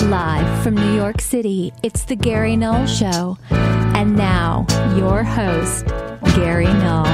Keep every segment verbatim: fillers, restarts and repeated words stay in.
Live from New York City, it's the Gary Null Show. And now, your host, Gary Null.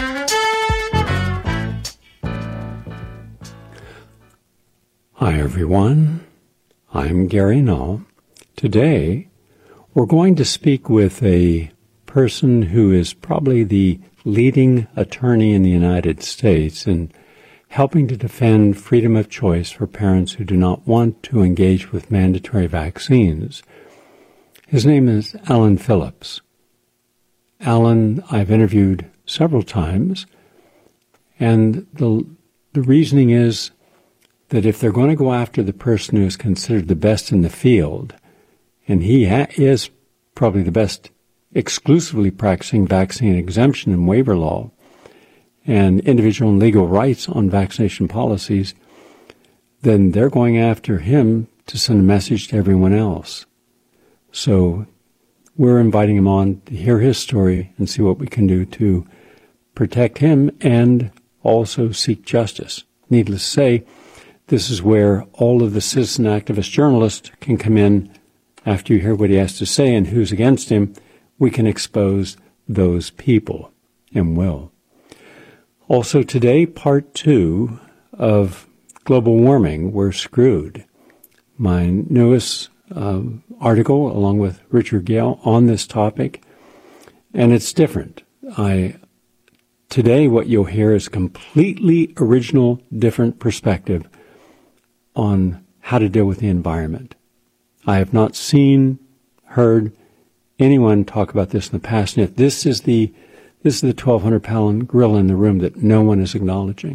Hi, everyone. I'm Gary Null. Today, we're going to speak with a person who is probably the leading attorney in the United States in helping to defend freedom of choice for parents who do not want to engage with mandatory vaccines. His name is Alan Phillips. Alan, I've interviewed several times, and the, the reasoning is that if they're going to go after the person who is considered the best in the field, and he ha- is probably the best exclusively practicing vaccine exemption and waiver law, and individual and legal rights on vaccination policies, then they're going after him to send a message to everyone else. So we're inviting him on to hear his story and see what we can do to protect him and also seek justice. Needless to say, this is where all of the citizen activist journalists can come in after you hear what he has to say and who's against him. We can expose those people and will. Also today, part two of global warming, We're Screwed. My newest um, article, along with Richard Gale, on this topic, and it's different. I today, what you'll hear is completely original, different perspective on how to deal with the environment. I have not seen, heard anyone talk about this in the past, and yet this is the This is the twelve hundred pound gorilla in the room that no one is acknowledging.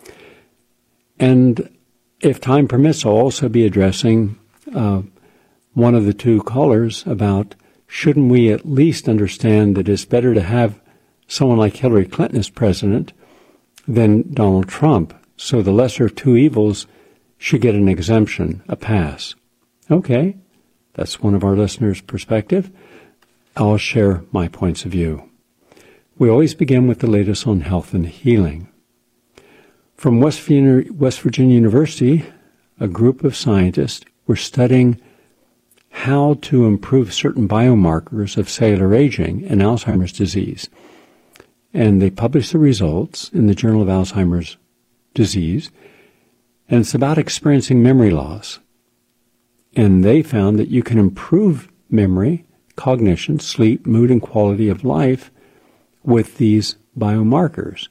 And if time permits, I'll also be addressing uh, one of the two callers about shouldn't we at least understand that it's better to have someone like Hillary Clinton as president than Donald Trump, so the lesser of two evils should get an exemption, a pass. Okay, that's one of our listeners' perspective. I'll share my points of view. We always begin with the latest on health and healing. From West Virginia University, a group of scientists were studying how to improve certain biomarkers of cellular aging and Alzheimer's disease. And they published the results in the Journal of Alzheimer's Disease, and it's about experiencing memory loss. And they found that you can improve memory, cognition, sleep, mood, and quality of life with these biomarkers.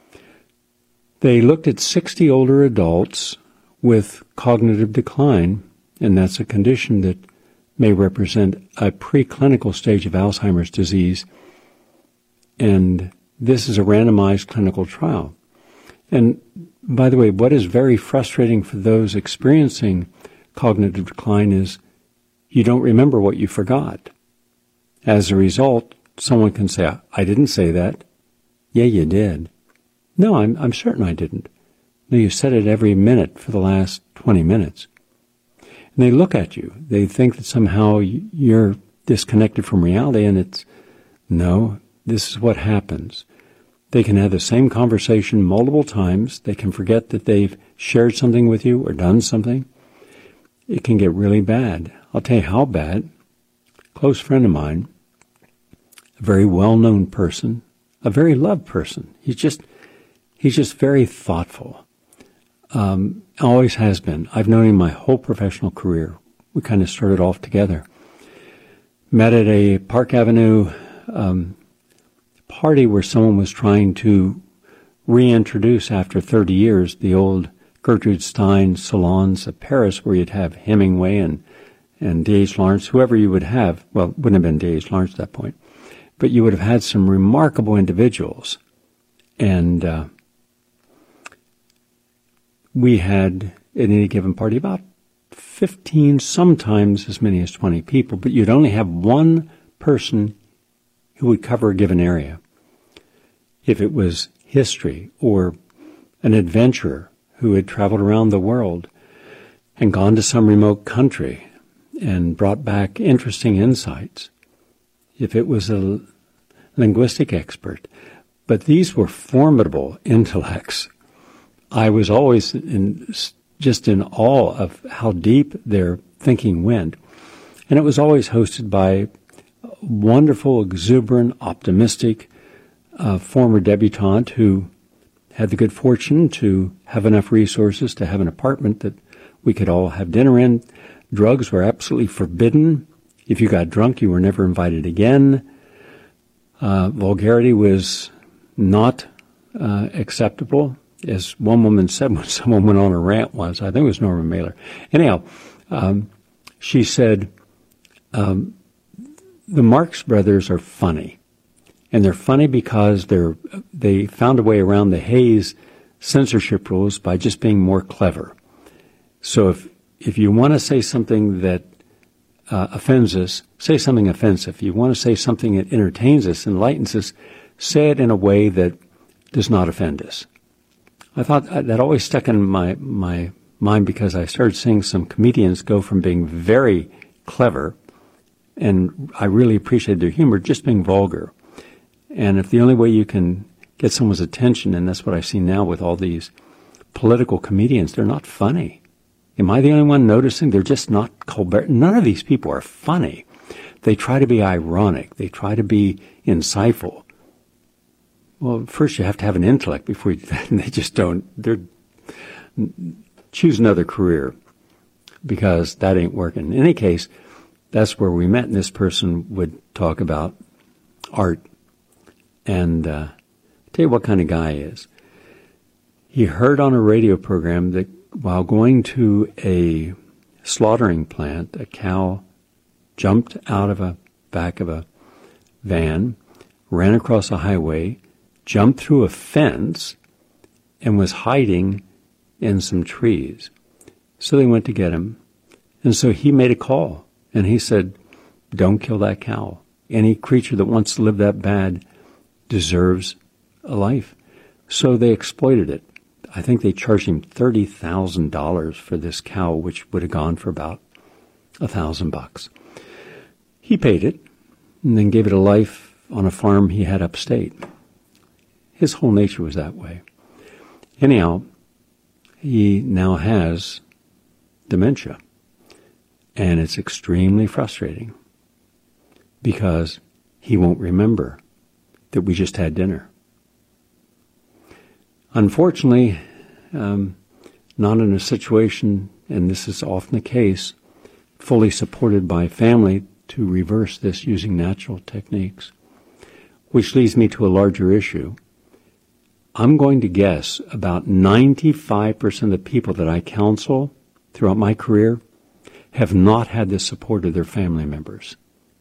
They looked at sixty older adults with cognitive decline, and that's a condition that may represent a preclinical stage of Alzheimer's disease, and this is a randomized clinical trial. And by the way, what is very frustrating for those experiencing cognitive decline is you don't remember what you forgot. As a result, someone can say, I didn't say that. Yeah, you did. No, I'm I'm certain I didn't. No, you said it every minute for the last twenty minutes. And they look at you. They think that somehow you're disconnected from reality, and it's, no, this is what happens. They can have the same conversation multiple times. They can forget that they've shared something with you or done something. It can get really bad. I'll tell you how bad. A close friend of mine, a very well-known person, a very loved person. He's just, he's just very thoughtful. Um, always has been. I've known him my whole professional career. We kind of started off together. Met at a Park Avenue um, party where someone was trying to reintroduce after thirty years the old Gertrude Stein salons of Paris, where you'd have Hemingway and, and D H Lawrence, whoever you would have. Well, it wouldn't have been D H Lawrence at that point. But you would have had some remarkable individuals. And uh, we had, at any given party, about fifteen, sometimes as many as twenty people. But you'd only have one person who would cover a given area. If it was history or an adventurer who had traveled around the world and gone to some remote country and brought back interesting insights. If it was a linguistic expert. But these were formidable intellects. I was always in, just in awe of how deep their thinking went. And it was always hosted by wonderful, exuberant, optimistic uh, former debutante who had the good fortune to have enough resources to have an apartment that we could all have dinner in. Drugs were absolutely forbidden. If you got drunk, you were never invited again. Uh, vulgarity was not uh, acceptable, as one woman said when someone went on a rant once. I think it was Norma Mailer. Anyhow, um, she said, um, the Marx Brothers are funny. And they're funny because they're they found a way around the Hays censorship rules by just being more clever. So if if you want to say something that uh, offends us, say something offensive. If you want to say something that entertains us, enlightens us, say it in a way that does not offend us. I thought that always stuck in my my mind because I started seeing some comedians go from being very clever, and I really appreciated their humor, just being vulgar. And if the only way you can get someone's attention, and that's what I see now with all these political comedians, they're not funny. Am I the only one noticing? They're just not Colbert. None of these people are funny. They try to be ironic. They try to be insightful. Well, first you have to have an intellect before you, they just don't. They're, choose another career because that ain't working. In any case, that's where we met, and this person would talk about art. And uh, tell you what kind of guy he is. He heard on a radio program that while going to a slaughtering plant, a cow jumped out of a back of a van, ran across a highway, jumped through a fence, and was hiding in some trees. So they went to get him. And so he made a call, and he said, don't kill that cow. Any creature that wants to live that bad deserves a life. So they exploited it. I think they charged him thirty thousand dollars for this cow, which would have gone for about a thousand bucks. He paid it and then gave it a life on a farm he had upstate. His whole nature was that way. Anyhow, he now has dementia, and it's extremely frustrating because he won't remember that we just had dinner. Unfortunately, um, not in a situation, and this is often the case, fully supported by family to reverse this using natural techniques. Which leads me to a larger issue. I'm going to guess about ninety-five percent of the people that I counsel throughout my career have not had the support of their family members.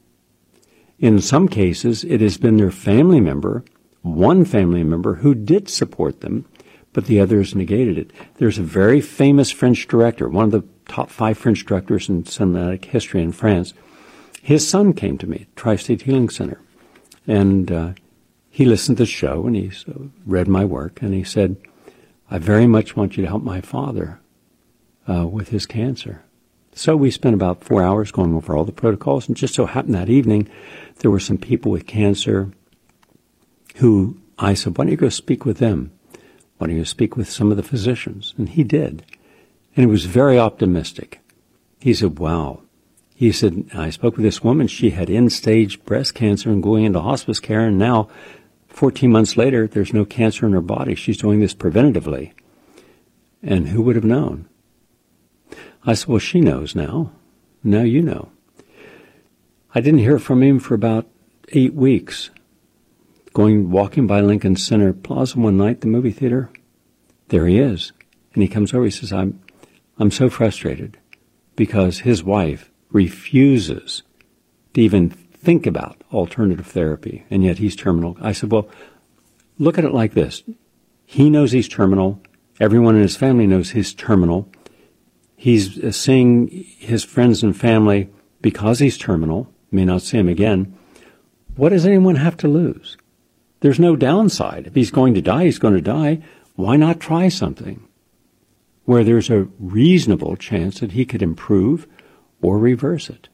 In some cases, it has been their family member, one family member, who did support them, but the others negated it. There's a very famous French director, one of the top five French directors in cinematic history in France. His son came to me, Tri-State Healing Center, and uh, he listened to the show, and he read my work, and he said, I very much want you to help my father uh, with his cancer. So we spent about four hours going over all the protocols, and just so happened that evening there were some people with cancer who I said, why don't you go speak with them? Why don't you go speak with some of the physicians? And he did. And he was very optimistic. He said, wow. He said, I spoke with this woman. She had end-stage breast cancer and going into hospice care, and now fourteen months later, there's no cancer in her body. She's doing this preventatively. And who would have known? I said, well, she knows now. Now you know. I didn't hear from him for about eight weeks. Going, walking by Lincoln Center Plaza one night, the movie theater, there he is. And he comes over, he says, I'm, I'm so frustrated because his wife refuses to even think about alternative therapy, and yet he's terminal. I said, well, look at it like this. He knows he's terminal. Everyone in his family knows he's terminal. He's seeing his friends and family because he's terminal, may not see him again. What does anyone have to lose? There's no downside. If he's going to die, he's going to die. Why not try something where there's a reasonable chance that he could improve or reverse it?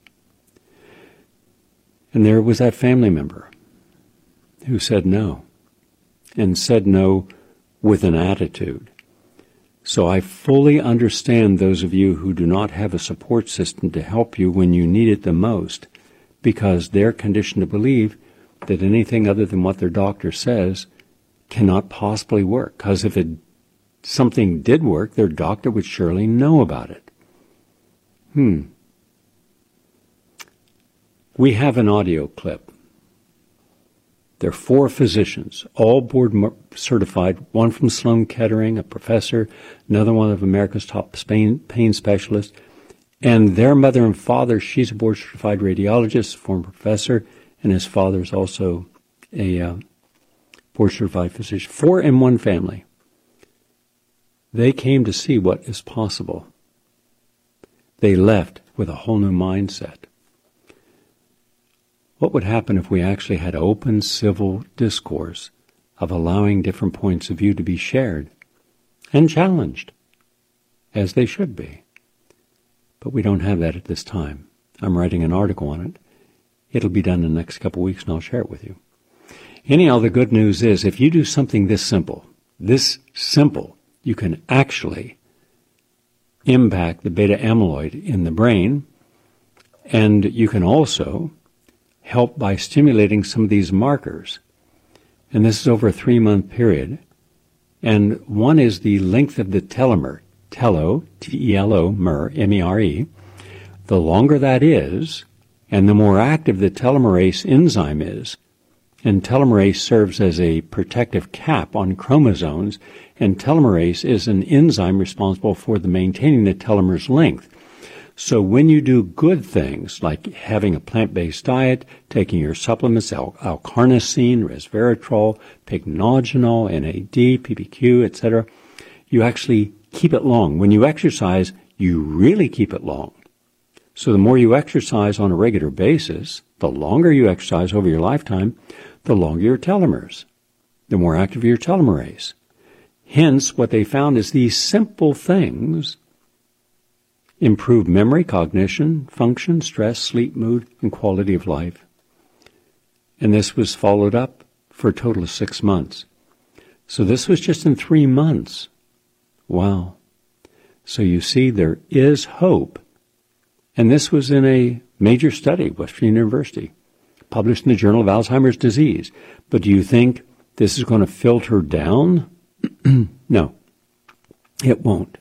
And there was that family member who said no, and said no with an attitude. So I fully understand those of you who do not have a support system to help you when you need it the most, because they're conditioned to believe that anything other than what their doctor says cannot possibly work. Because if it, something did work, their doctor would surely know about it. Hmm. We have an audio clip. There are four physicians, all board certified, one from Sloan Kettering, a professor, another one of America's top pain, pain specialists, and their mother and father, she's a board certified radiologist, a former professor, and his father is also a uh, board certified physician. Four in one family. They came to see what is possible. They left with a whole new mindset. What would happen if we actually had open civil discourse of allowing different points of view to be shared and challenged, as they should be? But we don't have that at this time. I'm writing an article on it. It'll be done in the next couple of weeks, and I'll share it with you. Anyhow, the good news is if you do something this simple, this simple, you can actually impact the beta amyloid in the brain, and you can also help by stimulating some of these markers. And this is over a three-month period. And one is the length of the telomere, telo, T E L O, mer, M E R E. The longer that is, and the more active the telomerase enzyme is, and telomerase serves as a protective cap on chromosomes, and telomerase is an enzyme responsible for the maintaining the telomere's length. So when you do good things like having a plant-based diet, taking your supplements, L- L-carnosine, resveratrol, pycnogenol, N A D, P P Q, et cetera, you actually keep it long. When you exercise, you really keep it long. So the more you exercise on a regular basis, the longer you exercise over your lifetime, the longer your telomeres, the more active your telomerase. Hence, what they found is these simple things improve memory, cognition, function, stress, sleep, mood, and quality of life. And this was followed up for a total of six months. So this was just in three months. Wow. So you see, there is hope. And this was in a major study, Western University, published in the Journal of Alzheimer's Disease. But do you think this is going to filter down? No, it won't.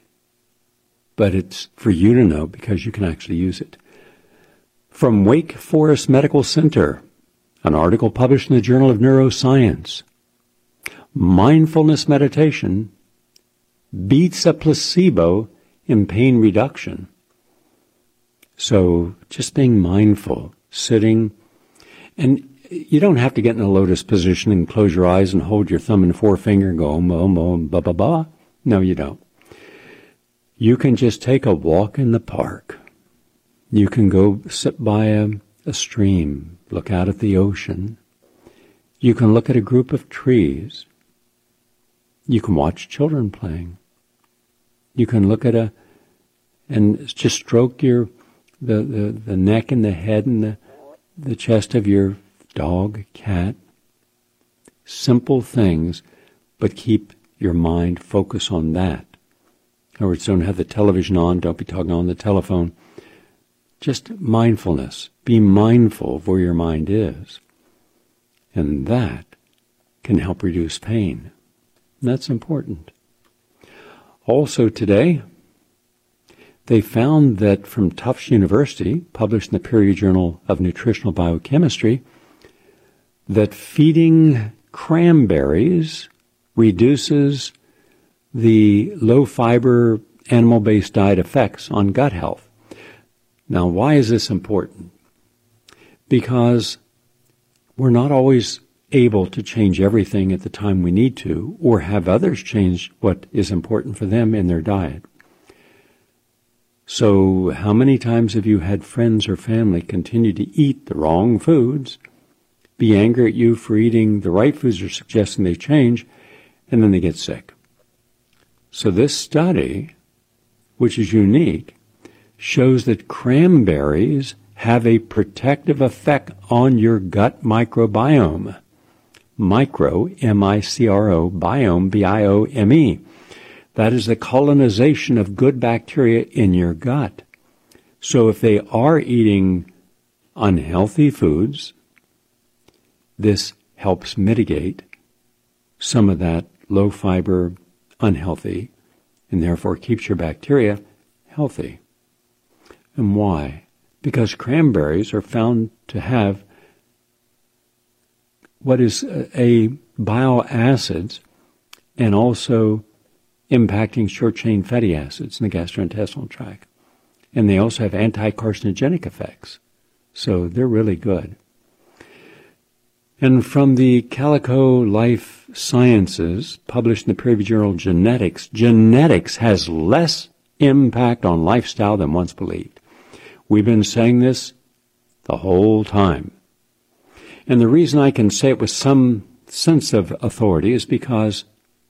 But it's for you to know because you can actually use it. From Wake Forest Medical Center, an article published in the Journal of Neuroscience. Mindfulness meditation beats a placebo in pain reduction. So just being mindful, sitting, and you don't have to get in a lotus position and close your eyes and hold your thumb and forefinger and go, om, om, om, ba, ba, ba. No, you don't. You can just take a walk in the park. You can go sit by a, a stream, look out at the ocean. You can look at a group of trees. You can watch children playing. You can look at a, and just stroke your, the, the, the neck and the head and the, the chest of your dog, cat. Simple things, but keep your mind focused on that. In other words, don't have the television on, don't be talking on the telephone. Just mindfulness. Be mindful of where your mind is. And that can help reduce pain. And that's important. Also today, they found that from Tufts University, published in the Peer Journal of Nutritional Biochemistry, that feeding cranberries reduces the low-fiber animal-based diet effects on gut health. Now, why is this important? Because we're not always able to change everything at the time we need to, or have others change what is important for them in their diet. So how many times have you had friends or family continue to eat the wrong foods, be angry at you for eating the right foods or suggesting they change, and then they get sick? So this study, which is unique, shows that cranberries have a protective effect on your gut microbiome. Micro, M I C R O, biome, B I O M E. That is the colonization of good bacteria in your gut. So if they are eating unhealthy foods, this helps mitigate some of that low fiber, unhealthy, and therefore keeps your bacteria healthy. And why? Because cranberries are found to have what is a bile acids and also impacting short-chain fatty acids in the gastrointestinal tract. And they also have anti-carcinogenic effects. So they're really good. And from the Calico Life Sciences, published in the peer-reviewed journal Genetics, genetics has less impact on lifestyle than once believed. We've been saying this the whole time. And the reason I can say it with some sense of authority is because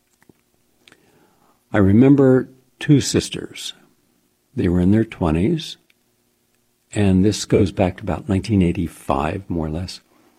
I remember two sisters. They were in their twenties, and this goes back to about nineteen eighty-five, more or less.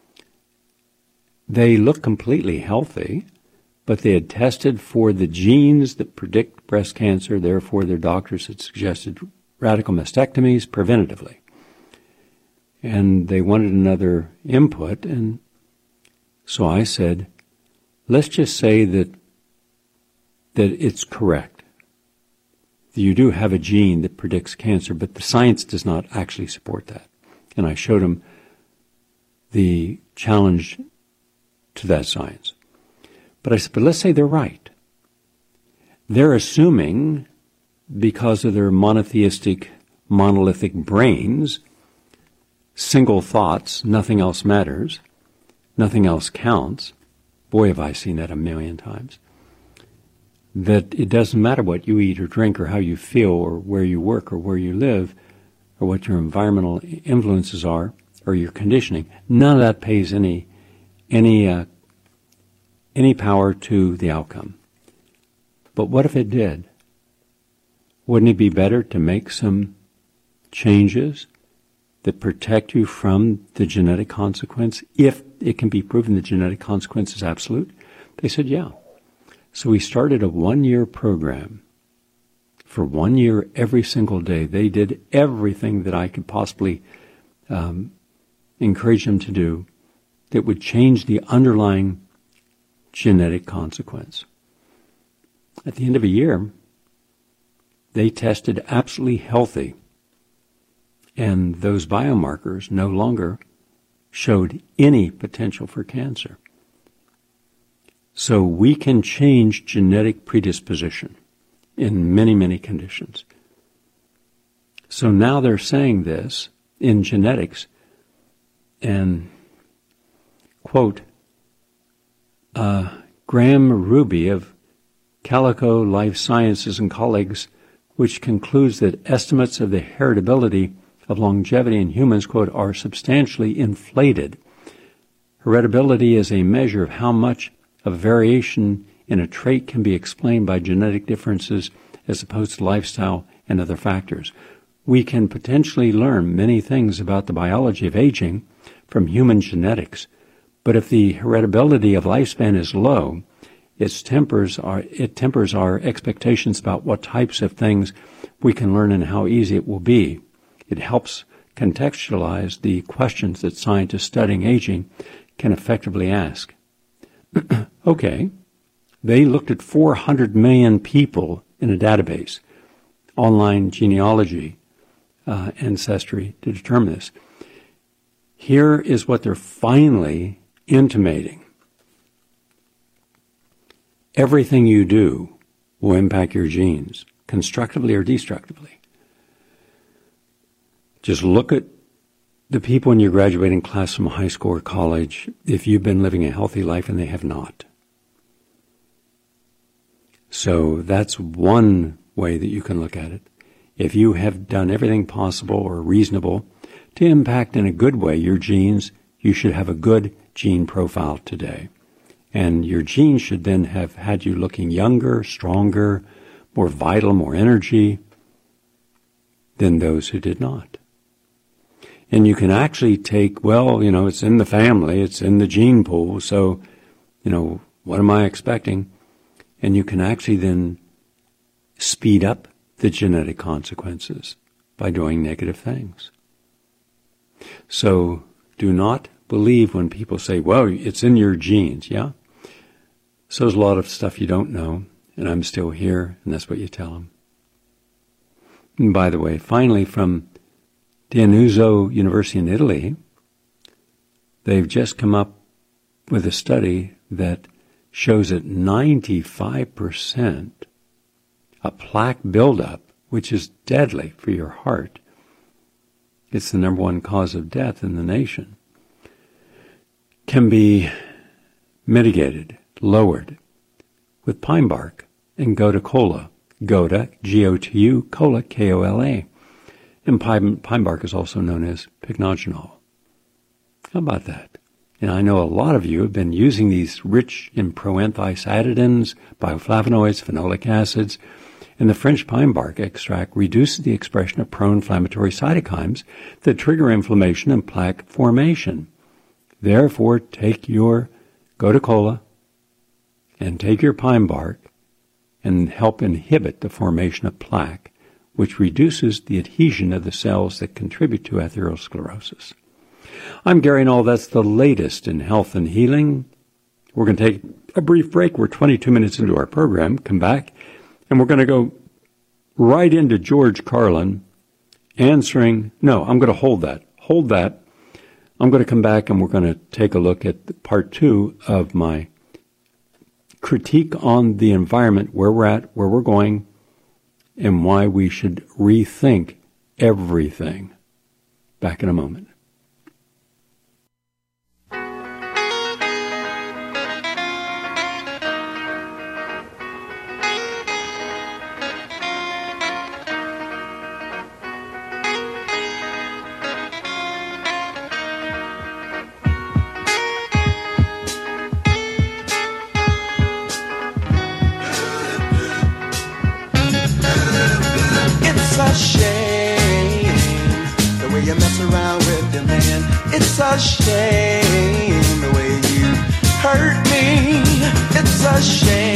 They looked completely healthy, but they had tested for the genes that predict breast cancer. Therefore, their doctors had suggested radical mastectomies preventatively. And they wanted another input, and so I said, let's just say that that it's correct. You do have a gene that predicts cancer, but the science does not actually support that. And I showed them the challenge to that science. But I said, but let's say they're right. They're assuming, because of their monotheistic, monolithic brains, single thoughts, nothing else matters, nothing else counts. Boy, have I seen that a million times. That it doesn't matter what you eat or drink or how you feel or where you work or where you live or what your environmental influences are or your conditioning. None of that pays any any uh, any power to the outcome. But what if it did? Wouldn't it be better to make some changes that protect you from the genetic consequence if it can be proven the genetic consequence is absolute? They said, yeah. So we started a one-year program. For one year, every single day, they did everything that I could possibly um, encourage them to do that would change the underlying genetic consequence. At the end of a year, they tested absolutely healthy, and those biomarkers no longer showed any potential for cancer. So we can change genetic predisposition in many, many conditions. So now they're saying this in genetics, and, quote, uh, Graham Ruby of Calico Life Sciences and colleagues, which concludes that estimates of the heritability of longevity in humans, quote, are substantially inflated. Heritability is a measure of how much of variation in a trait can be explained by genetic differences as opposed to lifestyle and other factors. We can potentially learn many things about the biology of aging from human genetics, but if the heritability of lifespan is low, it tempers our, it tempers our expectations about what types of things we can learn and how easy it will be. It helps contextualize the questions that scientists studying aging can effectively ask. Okay, they looked at four hundred million people in a database, online genealogy, uh, ancestry, to determine this. Here is what they're finally intimating. Everything you do will impact your genes, constructively or destructively. Just look at the people in your graduating class from high school or college, if you've been living a healthy life and they have not. So that's one way that you can look at it. If you have done everything possible or reasonable to impact in a good way your genes, you should have a good gene profile today. And your genes should then have had you looking younger, stronger, more vital, more energy than those who did not. And you can actually take, well, you know, it's in the family, it's in the gene pool, so, you know, what am I expecting? And you can actually then speed up the genetic consequences by doing negative things. So do not believe when people say, well, it's in your genes. Yeah? So there's a lot of stuff you don't know, and I'm still here, and that's what you tell them. And by the way, finally, from Diannuzzo University in Italy, they've just come up with a study that shows that ninety-five percent a plaque buildup, which is deadly for your heart, it's the number one cause of death in the nation, can be mitigated, lowered with pine bark and Gotu Kola. Gotu, G O T U, Kola, K O L A. And pine, pine bark is also known as pycnogenol. How about that? And I know a lot of you have been using these rich in proanthocyanidins, bioflavonoids, phenolic acids, and the French pine bark extract reduces the expression of pro-inflammatory cytokines that trigger inflammation and plaque formation. Therefore, take your Gotu Kola and take your pine bark and help inhibit the formation of plaque, which reduces the adhesion of the cells that contribute to atherosclerosis. I'm Gary Null. That's the latest in health and healing. We're going to take a brief break. We're twenty-two minutes into our program. Come back, and we're going to go right into George Carlin answering. No, I'm going to hold that. Hold that. I'm going to come back, and we're going to take a look at part two of my critique on the environment, where we're at, where we're going, and why we should rethink everything. Back in a moment. It's a shame the way you hurt me. It's a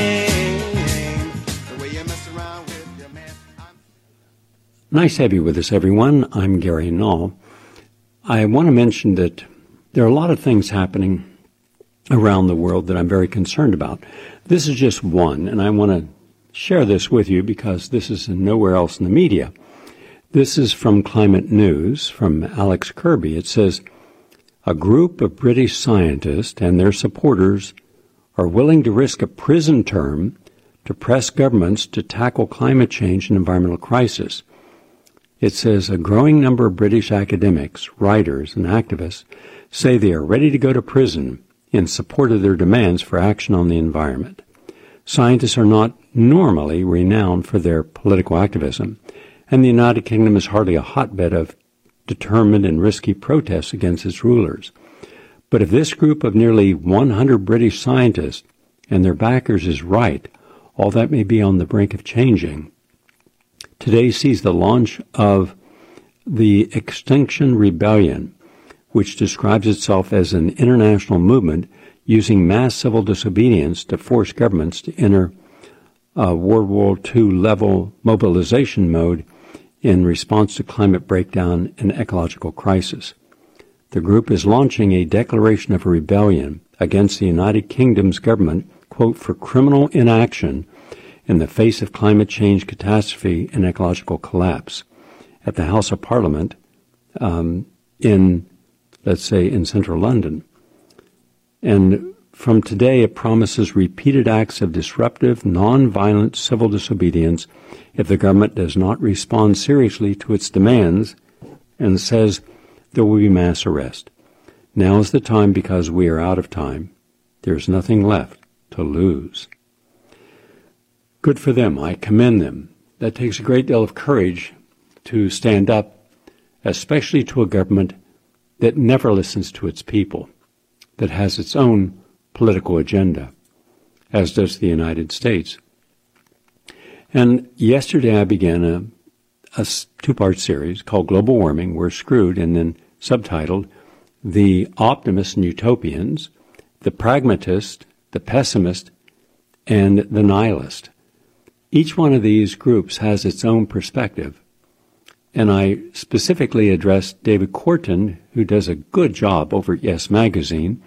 shame the way you mess around with your man. I'm... Nice to have you with us, everyone. I'm Gary Null. I want to mention that there are a lot of things happening around the world that I'm very concerned about. This is just one, and I want to share this with you because this is nowhere else in the media. This is from Climate News, from Alex Kirby. It says, a group of British scientists and their supporters are willing to risk a prison term to press governments to tackle climate change and environmental crisis. It says a growing number of British academics, writers, and activists say they are ready to go to prison in support of their demands for action on the environment. Scientists are not normally renowned for their political activism, and the United Kingdom is hardly a hotbed of determined and risky protests against its rulers. But if this group of nearly one hundred British scientists and their backers is right, all that may be on the brink of changing. Today sees the launch of the Extinction Rebellion, which describes itself as an international movement using mass civil disobedience to force governments to enter a World War Two level mobilization mode in response to climate breakdown and ecological crisis. The group is launching a declaration of rebellion against the United Kingdom's government, quote, for criminal inaction in the face of climate change catastrophe and ecological collapse at the House of Parliament um, in, let's say, in central London. And from today, it promises repeated acts of disruptive, non-violent civil disobedience if the government does not respond seriously to its demands, and says there will be mass arrest. Now is the time because we are out of time. There's nothing left to lose. Good for them. I commend them. That takes a great deal of courage to stand up, especially to a government that never listens to its people, that has its own political agenda, as does the United States. And yesterday I began a, a two-part series called Global Warming, We're Screwed, and then subtitled The Optimists and Utopians, The Pragmatist, The Pessimist, and The Nihilist. Each one of these groups has its own perspective. And I specifically addressed David Korten, who does a good job over at Yes Magazine,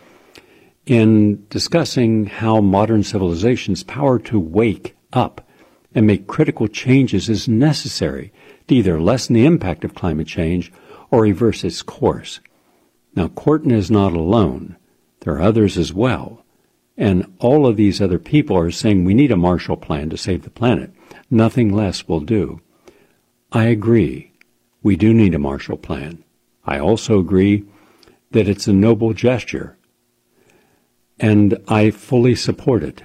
in discussing how modern civilization's power to wake up and make critical changes is necessary to either lessen the impact of climate change or reverse its course. Now, Korten is not alone. There are others as well. And all of these other people are saying we need a Marshall Plan to save the planet. Nothing less will do. I agree. We do need a Marshall Plan. I also agree that it's a noble gesture. And I fully support it.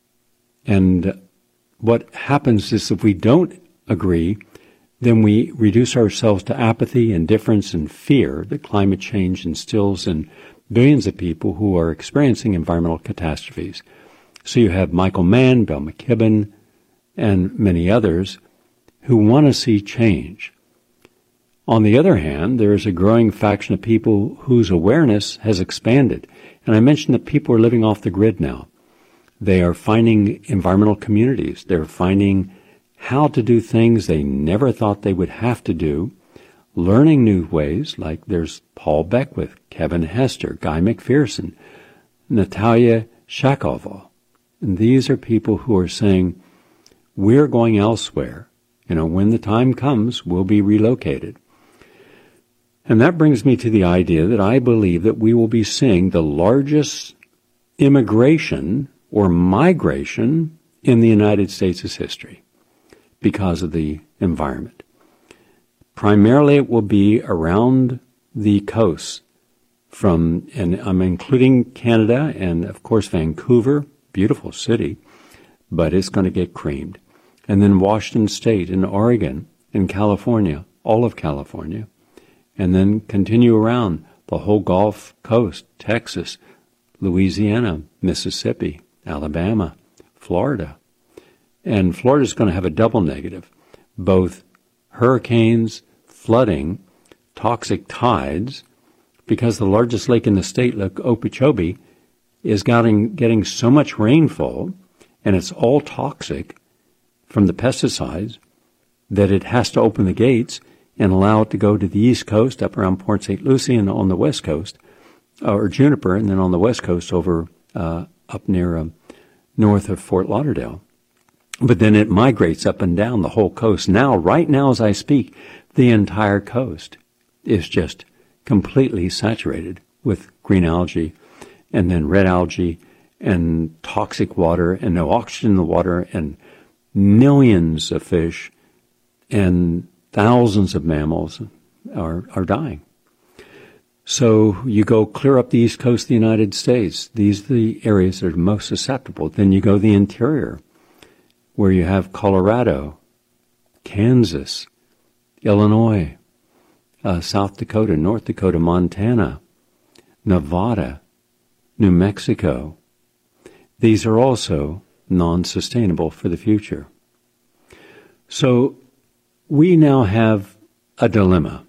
And what happens is if we don't agree, then we reduce ourselves to apathy, indifference, and fear that climate change instills in billions of people who are experiencing environmental catastrophes. So you have Michael Mann, Bill McKibben, and many others who want to see change. On the other hand, there is a growing faction of people whose awareness has expanded. And I mentioned that people are living off the grid now. They are finding environmental communities. They're finding how to do things they never thought they would have to do, learning new ways, like there's Paul Beckwith, Kevin Hester, Guy McPherson, Natalia Shakova. And these are people who are saying, we're going elsewhere. You know, when the time comes, we'll be relocated. And that brings me to the idea that I believe that we will be seeing the largest immigration or migration in the United States' history because of the environment. Primarily it will be around the coasts from, and I'm including Canada and of course Vancouver, beautiful city, but it's going to get creamed. And then Washington State and Oregon and California, all of California, and then continue around the whole Gulf Coast, Texas, Louisiana, Mississippi, Alabama, Florida. And Florida's going to have a double negative, both hurricanes, flooding, toxic tides, because the largest lake in the state, Lake Okeechobee, is getting, getting so much rainfall, and it's all toxic from the pesticides, that it has to open the gates and allow it to go to the east coast, up around Port Saint Lucie, and on the west coast, or Juniper, and then on the west coast over uh, up near um, north of Fort Lauderdale. But then it migrates up and down the whole coast. Now, right now as I speak, the entire coast is just completely saturated with green algae and then red algae and toxic water and no oxygen in the water, and millions of fish and thousands of mammals are, are dying. So you go clear up the east coast of the United States. These are the areas that are most susceptible. Then you go the interior, where you have Colorado, Kansas, Illinois, uh, South Dakota, North Dakota, Montana, Nevada, New Mexico. These are also non-sustainable for the future. So we now have a dilemma.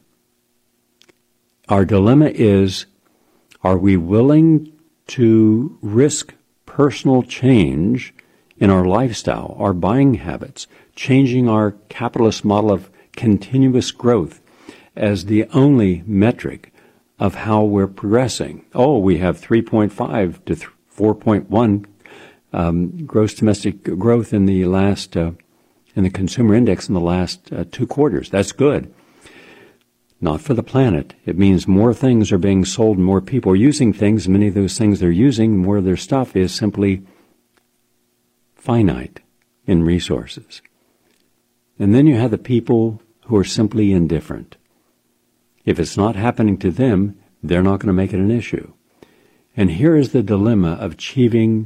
Our dilemma is, are we willing to risk personal change in our lifestyle, our buying habits, changing our capitalist model of continuous growth as the only metric of how we're progressing? Oh, we have three point five to four point one um, gross domestic growth in the last, uh, in the consumer index in the last uh, two quarters. That's good. Not for the planet. It means more things are being sold and more people are using things. Many of those things they're using, more of their stuff is simply finite in resources. And then you have the people who are simply indifferent. If it's not happening to them, they're not going to make it an issue. And here is the dilemma of achieving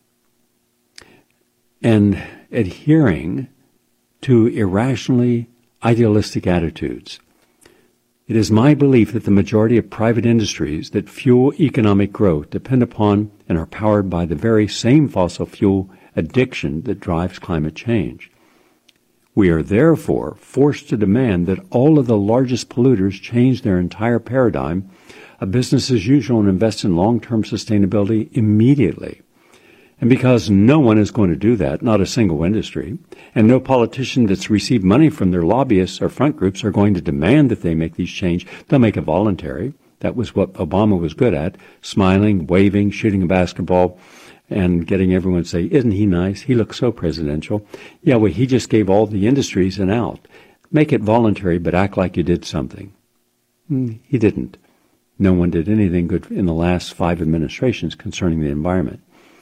and adhering to irrationally idealistic attitudes. It is my belief that the majority of private industries that fuel economic growth depend upon and are powered by the very same fossil fuel addiction that drives climate change. We are therefore forced to demand that all of the largest polluters change their entire paradigm of business as usual and invest in long-term sustainability immediately. And because no one is going to do that, not a single industry, and no politician that's received money from their lobbyists or front groups are going to demand that they make these changes, they'll make it voluntary. That was what Obama was good at, smiling, waving, shooting a basketball, and getting everyone to say, isn't he nice? He looks so presidential. Yeah, well, he just gave all the industries an out. Make it voluntary, but act like you did something. He didn't. No one did anything good in the last five administrations concerning the environment.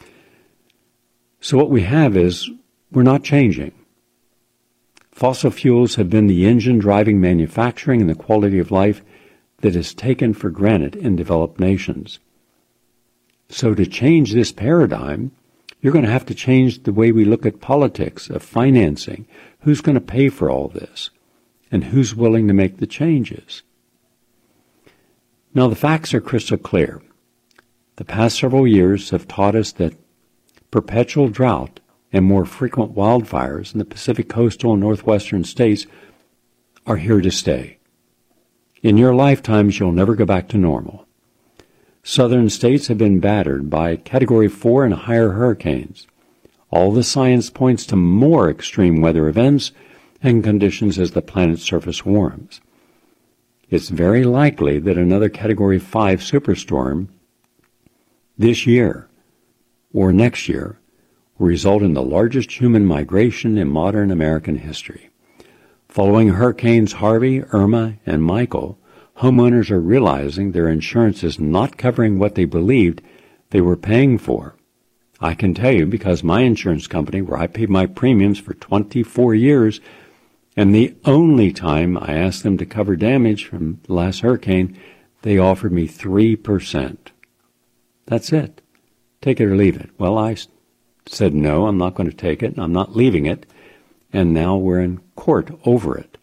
So what we have is we're not changing. Fossil fuels have been the engine driving manufacturing and the quality of life that is taken for granted in developed nations. So to change this paradigm, you're going to have to change the way we look at politics, of financing. Who's going to pay for all this? And who's willing to make the changes? Now, the facts are crystal clear. The past several years have taught us that perpetual drought and more frequent wildfires in the Pacific coastal and northwestern states are here to stay. In your lifetimes, you'll never go back to normal. Southern states have been battered by Category four and higher hurricanes. All the science points to more extreme weather events and conditions as the planet's surface warms. It's very likely that another Category five superstorm this year or next year will result in the largest human migration in modern American history. Following Hurricanes Harvey, Irma, and Michael, homeowners are realizing their insurance is not covering what they believed they were paying for. I can tell you because my insurance company, where I paid my premiums for twenty-four years, and the only time I asked them to cover damage from the last hurricane, they offered me three percent. That's it. Take it or leave it. Well, I said, no, I'm not going to take it. I'm not leaving it. And now we're in court over it.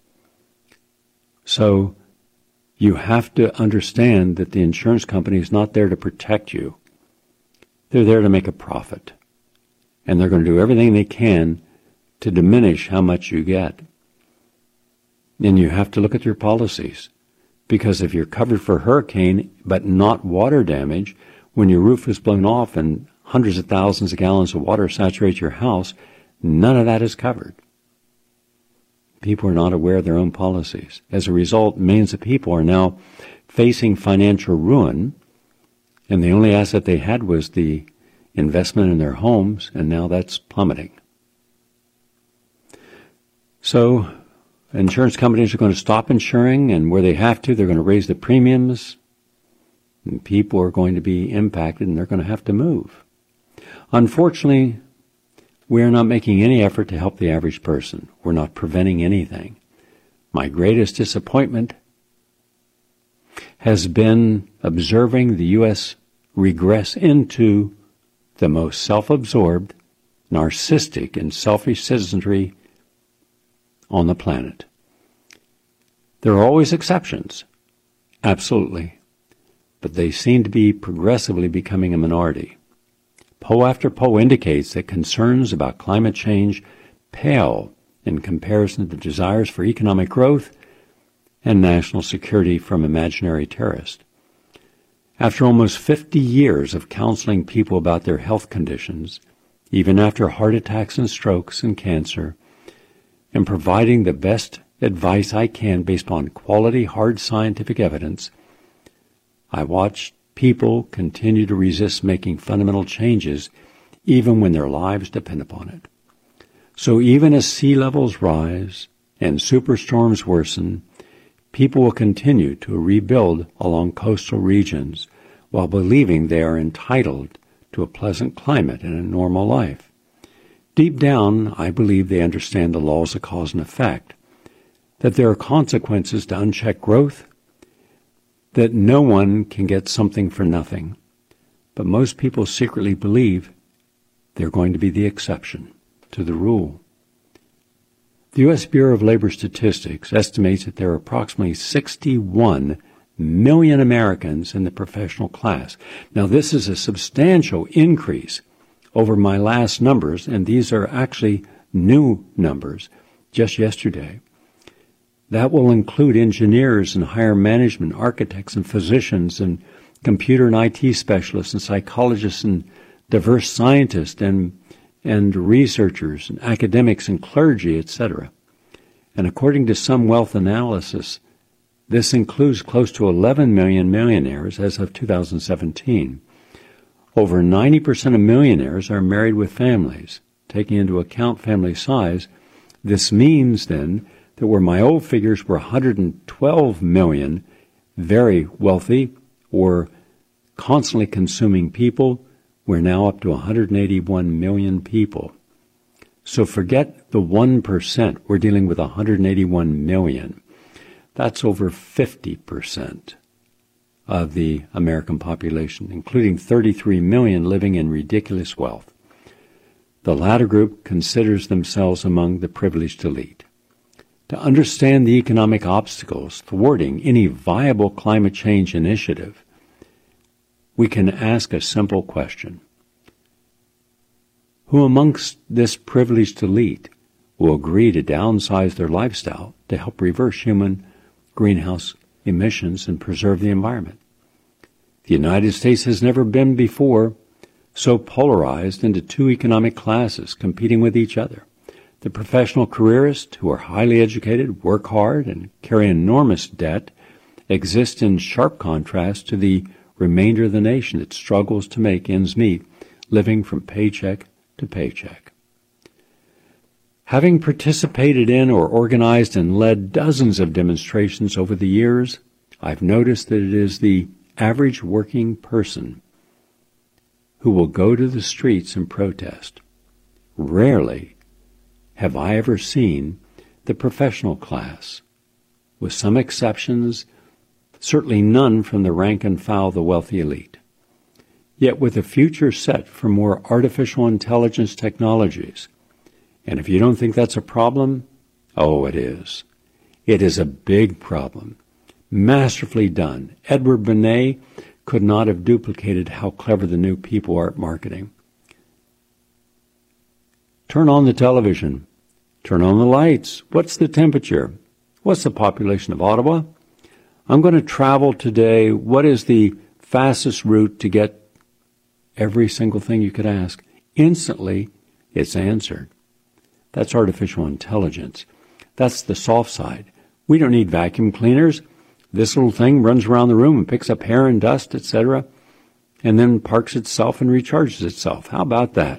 So you have to understand that the insurance company is not there to protect you. They're there to make a profit. And they're going to do everything they can to diminish how much you get. And you have to look at your policies. Because if you're covered for hurricane but not water damage, when your roof is blown off and hundreds of thousands of gallons of water saturate your house, none of that is covered. People are not aware of their own policies. As a result, millions of people are now facing financial ruin, and the only asset they had was the investment in their homes, and now that's plummeting. So insurance companies are going to stop insuring, and where they have to, they're going to raise the premiums, and people are going to be impacted, and they're going to have to move. Unfortunately, we are not making any effort to help the average person. We're not preventing anything. My greatest disappointment has been observing the U S regress into the most self-absorbed, narcissistic, and selfish citizenry on the planet. There are always exceptions, absolutely, but they seem to be progressively becoming a minority. Poll after poll indicates that concerns about climate change pale in comparison to desires for economic growth and national security from imaginary terrorists. After almost fifty years of counseling people about their health conditions, even after heart attacks and strokes and cancer, and providing the best advice I can based on quality, hard scientific evidence, I watched people continue to resist making fundamental changes even when their lives depend upon it. So even as sea levels rise and superstorms worsen, people will continue to rebuild along coastal regions while believing they are entitled to a pleasant climate and a normal life. Deep down, I believe they understand the laws of cause and effect, that there are consequences to unchecked growth, that no one can get something for nothing. But most people secretly believe they're going to be the exception to the rule. The U S Bureau of Labor Statistics estimates that there are approximately sixty-one million Americans in the professional class. Now, this is a substantial increase over my last numbers, and these are actually new numbers just yesterday. That will include engineers and higher management, architects and physicians and computer and I T specialists and psychologists and diverse scientists and, and researchers and academics and clergy, et cetera. And according to some wealth analysis, this includes close to eleven million millionaires as of two thousand seventeen. Over ninety percent of millionaires are married with families. Taking into account family size, this means then that where my old figures were one hundred twelve million very wealthy or constantly consuming people, we're now up to one hundred eighty-one million people. So forget the one percent. We're dealing with one hundred eighty-one million. That's over fifty percent of the American population, including thirty-three million living in ridiculous wealth. The latter group considers themselves among the privileged elite. To understand the economic obstacles thwarting any viable climate change initiative, we can ask a simple question. Who amongst this privileged elite will agree to downsize their lifestyle to help reverse human greenhouse emissions and preserve the environment? The United States has never been before so polarized into two economic classes competing with each other. The professional careerists, who are highly educated, work hard, and carry enormous debt, exist in sharp contrast to the remainder of the nation that struggles to make ends meet, living from paycheck to paycheck. Having participated in or organized and led dozens of demonstrations over the years, I've noticed that it is the average working person who will go to the streets and protest. Rarely have I ever seen the professional class, with some exceptions, certainly none from the rank and file of the wealthy elite. Yet with a future set for more artificial intelligence technologies, and if you don't think that's a problem, oh, it is. It is a big problem. Masterfully done. Edward Bernays could not have duplicated how clever the new people are at marketing. Turn on the television. Turn on the lights. What's the temperature? What's the population of Ottawa? I'm going to travel today. What is the fastest route to get every single thing you could ask? Instantly, it's answered. That's artificial intelligence. That's the soft side. We don't need vacuum cleaners. This little thing runs around the room and picks up hair and dust, et cetera, and then parks itself and recharges itself. How about that?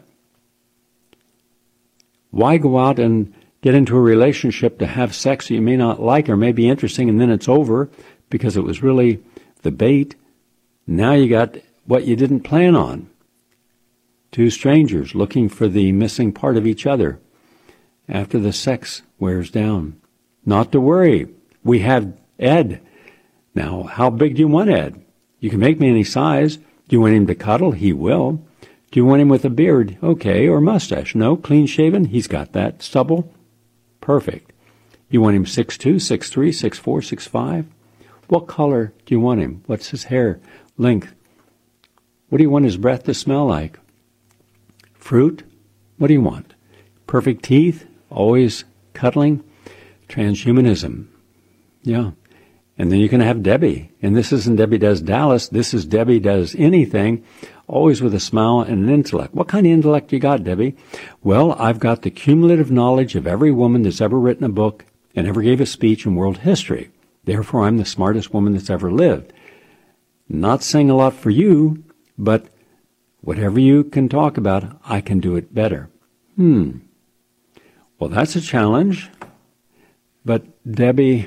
Why go out and get into a relationship to have sex that you may not like or may be interesting, and then it's over because it was really the bait? Now you got what you didn't plan on. Two strangers looking for the missing part of each other after the sex wears down. Not to worry. We have Ed. Now, how big do you want Ed? You can make me any size. Do you want him to cuddle? He will. Do you want him with a beard? Okay, or mustache? No, clean shaven? He's got that. Stubble? Perfect. You want him six two, six three, six four, six five? What color do you want him? What's his hair length? What do you want his breath to smell like? Fruit? What do you want? Perfect teeth? Always cuddling? Transhumanism. Yeah. And then you can have Debbie. And this isn't Debbie Does Dallas. This is Debbie Does Anything, always with a smile and an intellect. What kind of intellect you got, Debbie? Well, I've got the cumulative knowledge of every woman that's ever written a book and ever gave a speech in world history. Therefore, I'm the smartest woman that's ever lived. Not saying a lot for you, but whatever you can talk about, I can do it better. Hmm. Well, that's a challenge. But Debbie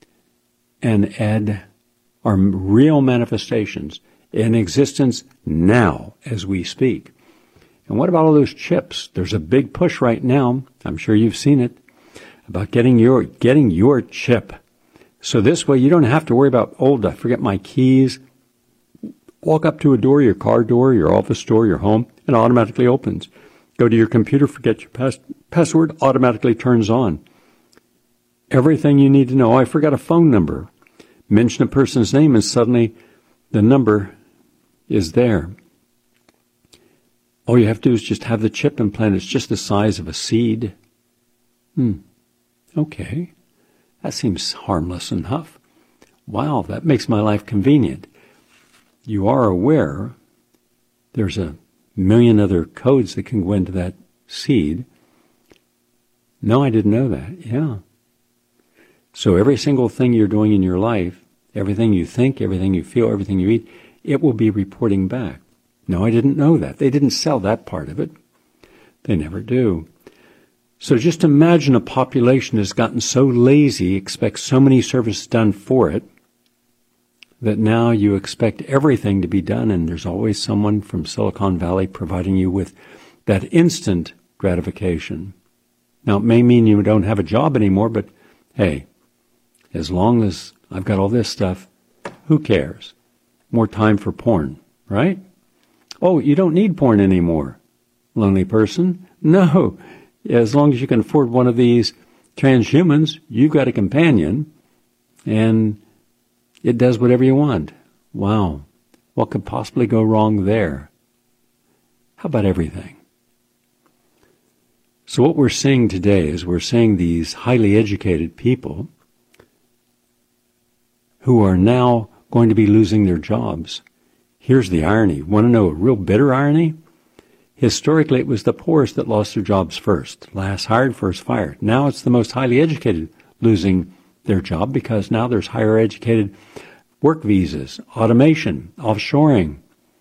and Ed are real manifestations in existence now as we speak. And what about all those chips? There's a big push right now, I'm sure you've seen it, about getting your getting your chip. So this way you don't have to worry about, oh, I forget my keys. Walk up to a door, your car door, your office door, your home, and it automatically opens. Go to your computer, forget your pass- password, automatically turns on. Everything you need to know. Oh, I forgot a phone number. Mention a person's name and suddenly the number is there. All you have to do is just have the chip implanted. It's just the size of a seed. Hmm. Okay. That seems harmless enough. Wow, that makes my life convenient. You are aware there's a million other codes that can go into that seed. No, I didn't know that. Yeah. So every single thing you're doing in your life, everything you think, everything you feel, everything you eat, it will be reporting back. No, I didn't know that. They didn't sell that part of it. They never do. So just imagine a population that's gotten so lazy, expects so many services done for it, that now you expect everything to be done, and there's always someone from Silicon Valley providing you with that instant gratification. Now, it may mean you don't have a job anymore, but hey, as long as I've got all this stuff, who cares? More time for porn, right? Oh, you don't need porn anymore, lonely person. No, as long as you can afford one of these transhumans, you've got a companion, and it does whatever you want. Wow, what could possibly go wrong there? How about everything? So what we're seeing today is we're seeing these highly educated people who are now going to be losing their jobs. Here's the irony. Want to know a real bitter irony? Historically, it was the poorest that lost their jobs first. Last hired, first fired. Now it's the most highly educated losing their job because now there's higher educated work visas, automation, offshoring.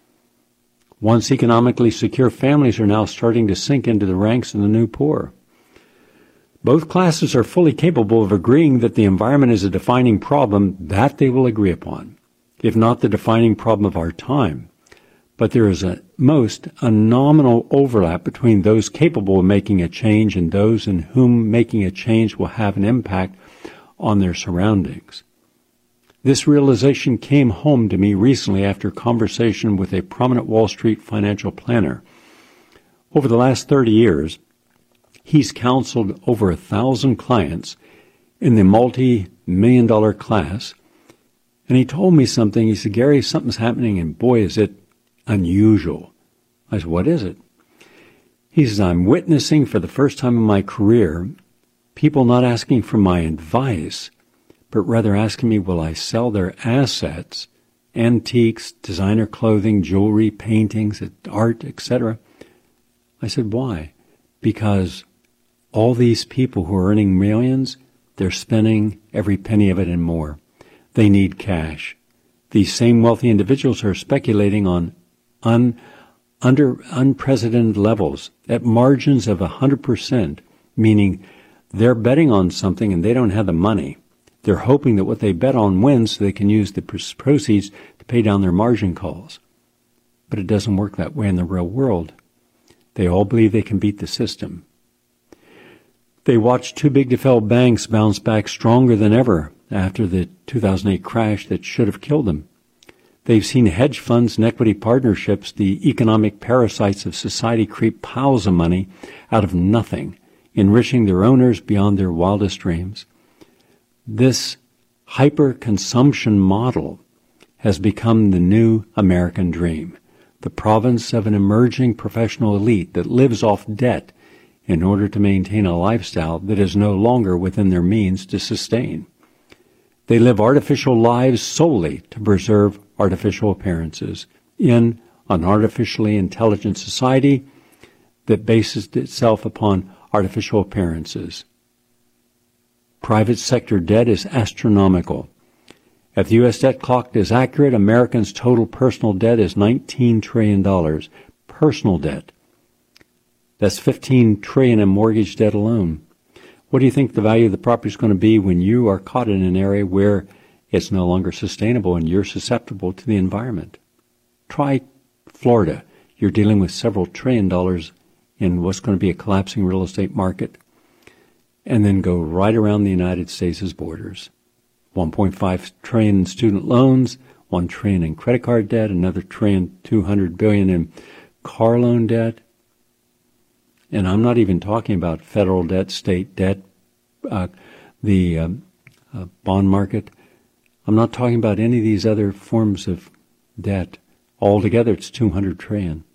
Once economically secure families are now starting to sink into the ranks of the new poor. Both classes are fully capable of agreeing that the environment is a defining problem. That they will agree upon, if not the defining problem of our time. But there is at most a nominal overlap between those capable of making a change and those in whom making a change will have an impact on their surroundings. This realization came home to me recently after conversation with a prominent Wall Street financial planner. Over the last thirty years, he's counseled over a thousand clients in the multi-million dollar class, and he told me something. He said, Gary, something's happening, and boy, is it unusual. I said, what is it? He says, I'm witnessing for the first time in my career people not asking for my advice, but rather asking me, will I sell their assets, antiques, designer clothing, jewelry, paintings, art, et cetera? I said, why? Because all these people who are earning millions, they're spending every penny of it and more. They need cash. These same wealthy individuals are speculating on un, under unprecedented levels at margins of one hundred percent, meaning they're betting on something and they don't have the money. They're hoping that what they bet on wins so they can use the proceeds to pay down their margin calls. But it doesn't work that way in the real world. They all believe they can beat the system. They watched too big to fail banks bounce back stronger than ever after the two thousand eight crash that should have killed them. They've seen hedge funds and equity partnerships, the economic parasites of society, create piles of money out of nothing, enriching their owners beyond their wildest dreams. This hyper-consumption model has become the new American dream, the province of an emerging professional elite that lives off debt in order to maintain a lifestyle that is no longer within their means to sustain. They live artificial lives solely to preserve artificial appearances in an artificially intelligent society that bases itself upon artificial appearances. Private sector debt is astronomical. If the U S debt clock is accurate, Americans' total personal debt is nineteen trillion dollars. Personal debt. That's fifteen trillion dollars in mortgage debt alone. What do you think the value of the property is going to be when you are caught in an area where it's no longer sustainable and you're susceptible to the environment? Try Florida. You're dealing with several trillion dollars in what's going to be a collapsing real estate market, and then go right around the United States' borders. one point five trillion dollars in student loans, one trillion dollars in credit card debt, another trillion, two hundred billion dollars in car loan debt. And I'm not even talking about federal debt, state debt, uh, the uh, uh, bond market. I'm not talking about any of these other forms of debt. Altogether, it's two hundred trillion dollars.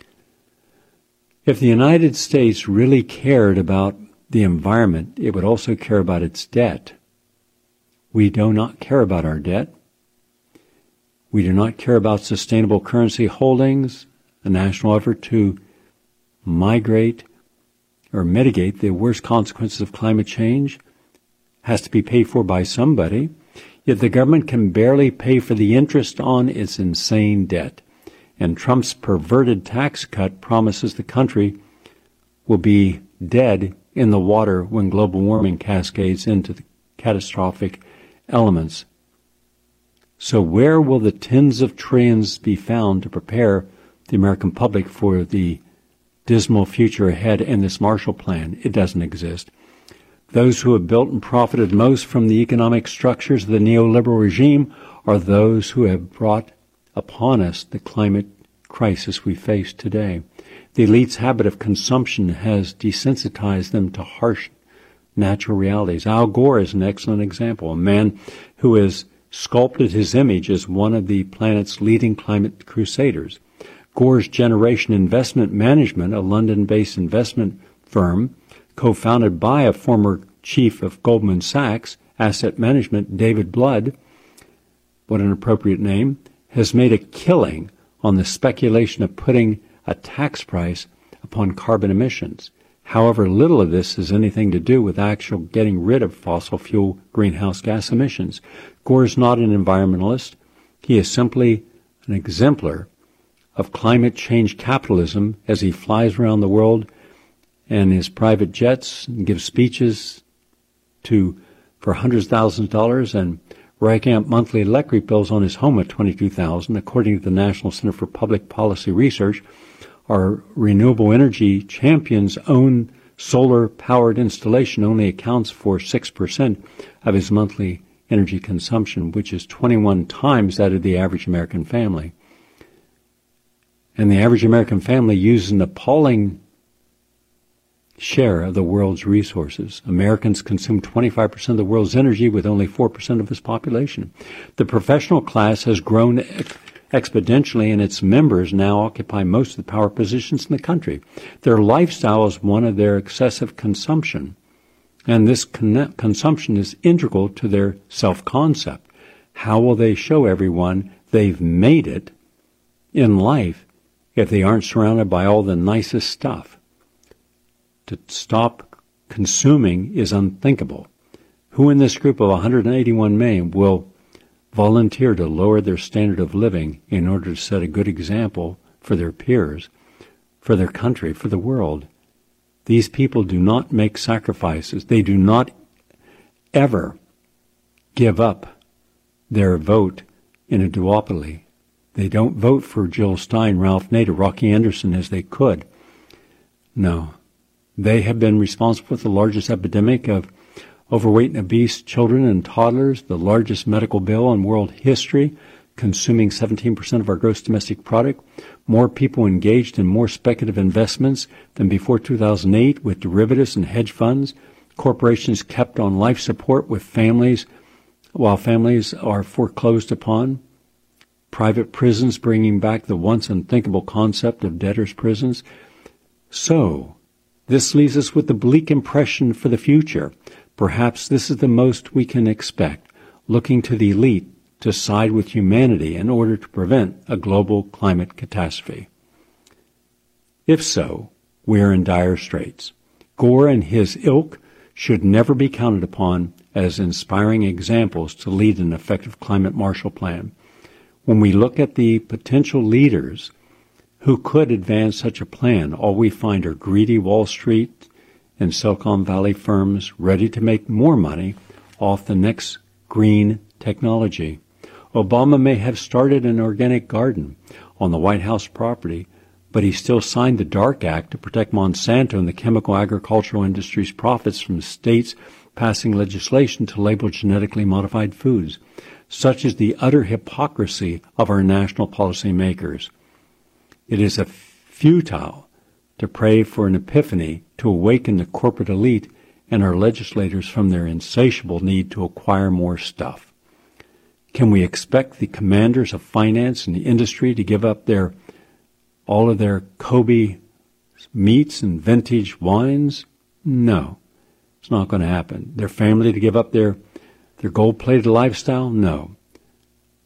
If the United States really cared about the environment, it would also care about its debt. We do not care about our debt. We do not care about sustainable currency holdings, a national effort to migrate or mitigate the worst consequences of climate change has to be paid for by somebody, yet the government can barely pay for the interest on its insane debt. And Trump's perverted tax cut promises the country will be dead in the water when global warming cascades into the catastrophic elements. So where will the tens of trillions be found to prepare the American public for the dismal future ahead in this Marshall Plan? It doesn't exist. Those who have built and profited most from the economic structures of the neoliberal regime are those who have brought upon us the climate crisis we face today. The elite's habit of consumption has desensitized them to harsh natural realities. Al Gore is an excellent example, a man who has sculpted his image as one of the planet's leading climate crusaders. Gore's Generation Investment Management, a London-based investment firm co-founded by a former chief of Goldman Sachs Asset Management, David Blood, what an appropriate name, has made a killing on the speculation of putting a tax price upon carbon emissions. However, little of this has anything to do with actual getting rid of fossil fuel greenhouse gas emissions. Gore is not an environmentalist. He is simply an exemplar of climate change capitalism as he flies around the world in his private jets and gives speeches to for hundreds of thousands of dollars and racking up monthly electric bills on his home at twenty-two thousand dollars. According to the National Center for Public Policy Research, our renewable energy champion's own solar-powered installation only accounts for six percent of his monthly energy consumption, which is twenty-one times that of the average American family. And the average American family uses an appalling share of the world's resources. Americans consume twenty-five percent of the world's energy with only four percent of its population. The professional class has grown ex- exponentially, and its members now occupy most of the power positions in the country. Their lifestyle is one of their excessive consumption, and this con- consumption is integral to their self-concept. How will they show everyone they've made it in life if they aren't surrounded by all the nicest stuff? To stop consuming is unthinkable. Who in this group of one hundred eighty-one million will volunteer to lower their standard of living in order to set a good example for their peers, for their country, for the world? These people do not make sacrifices. They do not ever give up their vote in a duopoly. They don't vote for Jill Stein, Ralph Nader, Rocky Anderson as they could. No. They have been responsible for the largest epidemic of overweight and obese children and toddlers, the largest medical bill in world history, consuming seventeen percent of our gross domestic product, more people engaged in more speculative investments than before two thousand eight with derivatives and hedge funds, corporations kept on life support with families while families are foreclosed upon, private prisons bringing back the once unthinkable concept of debtors' prisons. So, this leaves us with the bleak impression for the future. Perhaps this is the most we can expect, looking to the elite to side with humanity in order to prevent a global climate catastrophe. If so, we are in dire straits. Gore and his ilk should never be counted upon as inspiring examples to lead an effective climate Marshall Plan. When we look at the potential leaders who could advance such a plan, all we find are greedy Wall Street and Silicon Valley firms ready to make more money off the next green technology. Obama may have started an organic garden on the White House property, but he still signed the DARK Act to protect Monsanto and the chemical agricultural industry's profits from states passing legislation to label genetically modified foods. Such is the utter hypocrisy of our national policy makers. It is a futile to pray for an epiphany to awaken the corporate elite and our legislators from their insatiable need to acquire more stuff. Can we expect the commanders of finance and the industry to give up their all of their Kobe meats and vintage wines? No, it's not going to happen. Their family to give up their, their gold-plated lifestyle? No.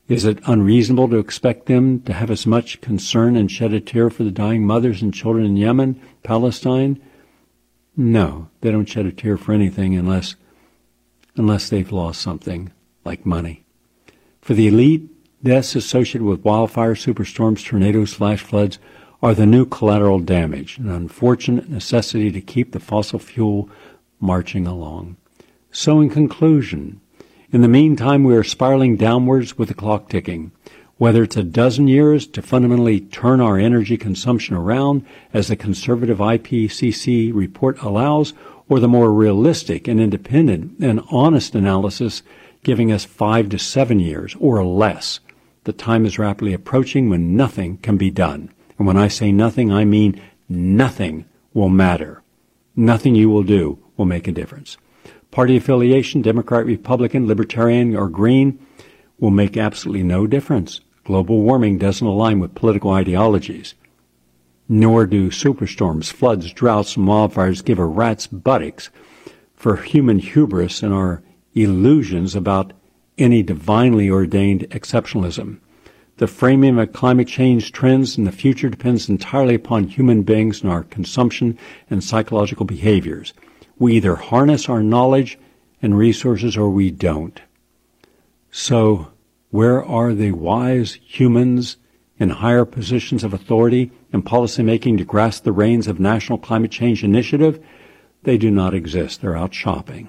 Is it unreasonable to expect them to have as much concern and shed a tear for the dying mothers and children in Yemen, Palestine? No, they don't shed a tear for anything unless unless they've lost something, like money. For the elite, deaths associated with wildfires, superstorms, tornadoes, flash floods are the new collateral damage, an unfortunate necessity to keep the fossil fuel marching along. So in conclusion, in the meantime, we are spiraling downwards with the clock ticking. Whether it's a dozen years to fundamentally turn our energy consumption around, as the conservative I P C C report allows, or the more realistic and independent and honest analysis giving us five to seven years or less, the time is rapidly approaching when nothing can be done. And when I say nothing, I mean nothing will matter. Nothing you will do will make a difference. Party affiliation, Democrat, Republican, Libertarian, or Green, will make absolutely no difference. Global warming doesn't align with political ideologies. Nor do superstorms, floods, droughts, and wildfires give a rat's buttocks for human hubris and our illusions about any divinely ordained exceptionalism. The framing of climate change trends in the future depends entirely upon human beings and our consumption and psychological behaviors. We either harness our knowledge and resources or we don't. So, where are the wise humans in higher positions of authority and policymaking to grasp the reins of National Climate Change Initiative? They do not exist. They're out shopping.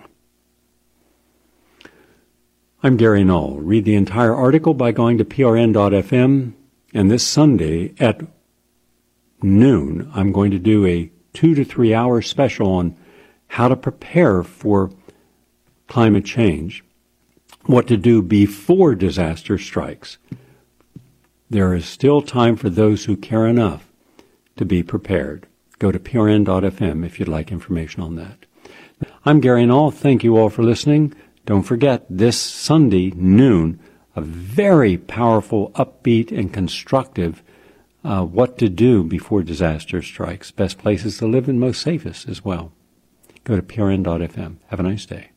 I'm Gary Null. Read the entire article by going to P R N dot F M, and this Sunday at noon, I'm going to do a two to three hour special on how to prepare for climate change, what to do before disaster strikes. There is still time for those who care enough to be prepared. Go to P R N dot F M if you'd like information on that. I'm Gary Null. Thank you all for listening. Don't forget, this Sunday, noon, a very powerful, upbeat, and constructive uh, what to do before disaster strikes. Best places to live and most safest as well. Go to P R N dot F M. Have a nice day.